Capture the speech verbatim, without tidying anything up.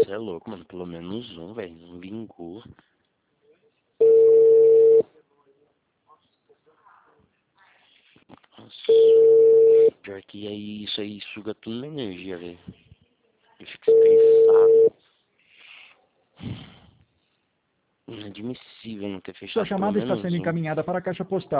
Você é louco, mano. Pelo menos um, velho. Não vingou. Nossa. Pior que aí, isso aí suga toda minha energia, velho. Eu fico estressado. Inadmissível não ter fechado Sua pelo chamada está menos sendo um. encaminhada para a caixa postal.